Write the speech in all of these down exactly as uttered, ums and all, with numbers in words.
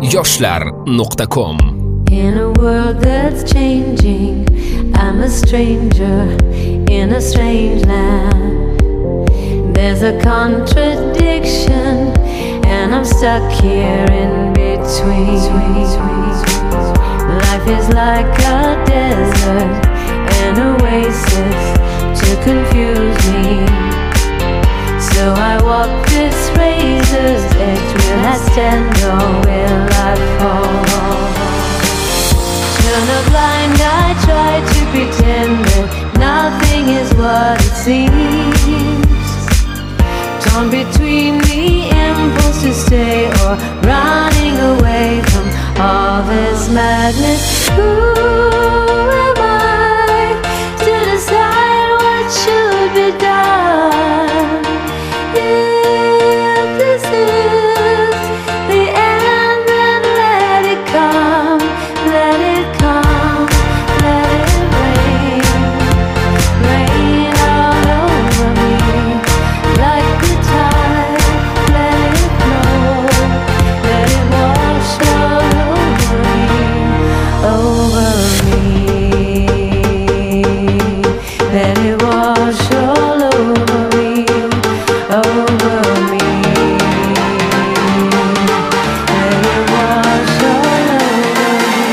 yoshlar nuqta com. In a world that's changing, I'm a stranger in a strange land. There's a contradiction, and I'm stuck here in between. Life is like a desert, an oasis to confuse me. So I walk this razor's edge. Will I stand or will I fall? Turn a blind eye, try to pretend that nothing is what it seems. Torn between the impulse to stay or running away from all this madness. Who am I to decide what should be done? If this is the end, then let it come, let it come, let it rain, rain all over me like the tide. Let it flow, let it wash all over me, over me. Let it wash all over me, over me. Let it wash all over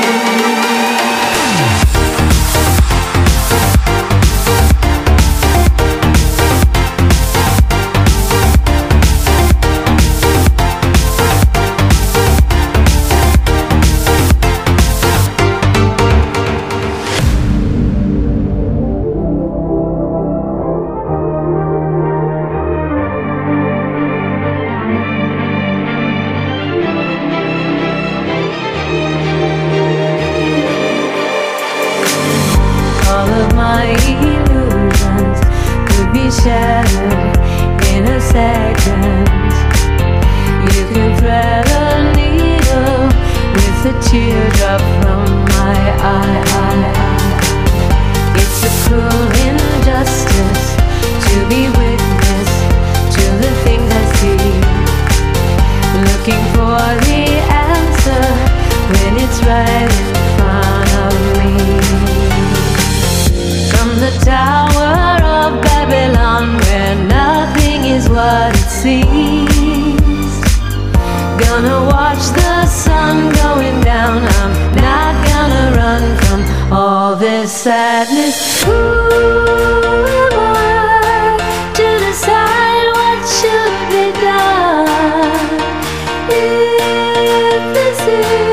all of my illusions could be shattered in a second. You can thread a needle with a teardrop from my eye. It's a cruel injustice to be witness to the things I see, looking for the answer when it's right in front of me. From the Tower of Babylon, where nothing is what it seems, gonna watch the sun going down. I'm not gonna run from all this sadness. Who am I to decide what should be done? If this is